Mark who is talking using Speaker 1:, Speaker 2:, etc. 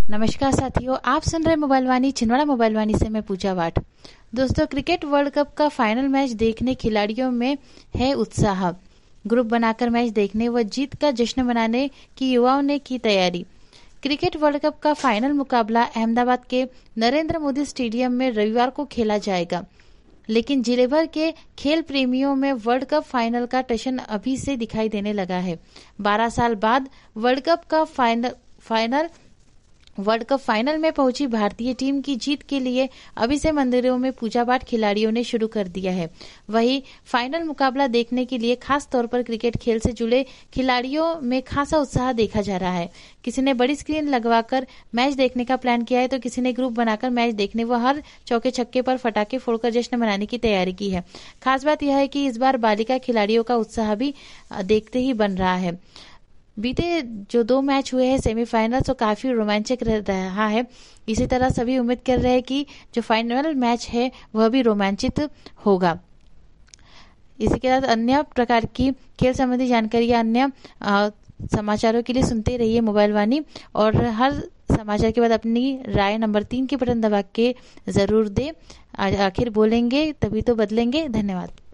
Speaker 1: नमस्कार साथियों, आप सुन रहे मोबाइल वाणी छिंदवाड़ा मोबाइल वाणी से मैं पूजा वाट। दोस्तों, क्रिकेट वर्ल्ड कप का फाइनल मैच देखने खिलाड़ियों में है उत्साह। ग्रुप बनाकर मैच देखने व जीत का जश्न मनाने की युवाओं ने की तैयारी। क्रिकेट वर्ल्ड कप का फाइनल मुकाबला अहमदाबाद के नरेंद्र मोदी स्टेडियम में रविवार को खेला जाएगा, लेकिन जिले भर के खेल प्रेमियों में वर्ल्ड कप फाइनल का टशन अभी से दिखाई देने लगा है। 12 साल बाद वर्ल्ड कप फाइनल में पहुंची भारतीय टीम की जीत के लिए अभी से मंदिरों में पूजा पाठ खिलाड़ियों ने शुरू कर दिया है। वहीं फाइनल मुकाबला देखने के लिए खास तौर पर क्रिकेट खेल से जुड़े खिलाड़ियों में खासा उत्साह देखा जा रहा है। किसी ने बड़ी स्क्रीन लगवाकर मैच देखने का प्लान किया है, तो किसी ने ग्रुप बनाकर मैच देखने व हर चौके छक्के पर फटाके फोड़कर जश्न मनाने की तैयारी की है। खास बात यह है कि इस बार बालिका खिलाड़ियों का उत्साह भी देखते ही बन रहा है। बीते जो 2 मैच हुए हैं सेमीफाइनल, तो काफी रोमांचक रहा है। इसी तरह सभी उम्मीद कर रहे हैं कि जो फाइनल मैच है वह भी रोमांचित होगा। इसी के साथ अन्य प्रकार की खेल संबंधी जानकारी या अन्य समाचारों के लिए सुनते रहिए मोबाइल वाणी, और हर समाचार के बाद अपनी राय नंबर 3 के बटन दबा के जरूर दे। आखिर बोलेंगे तभी तो बदलेंगे। धन्यवाद।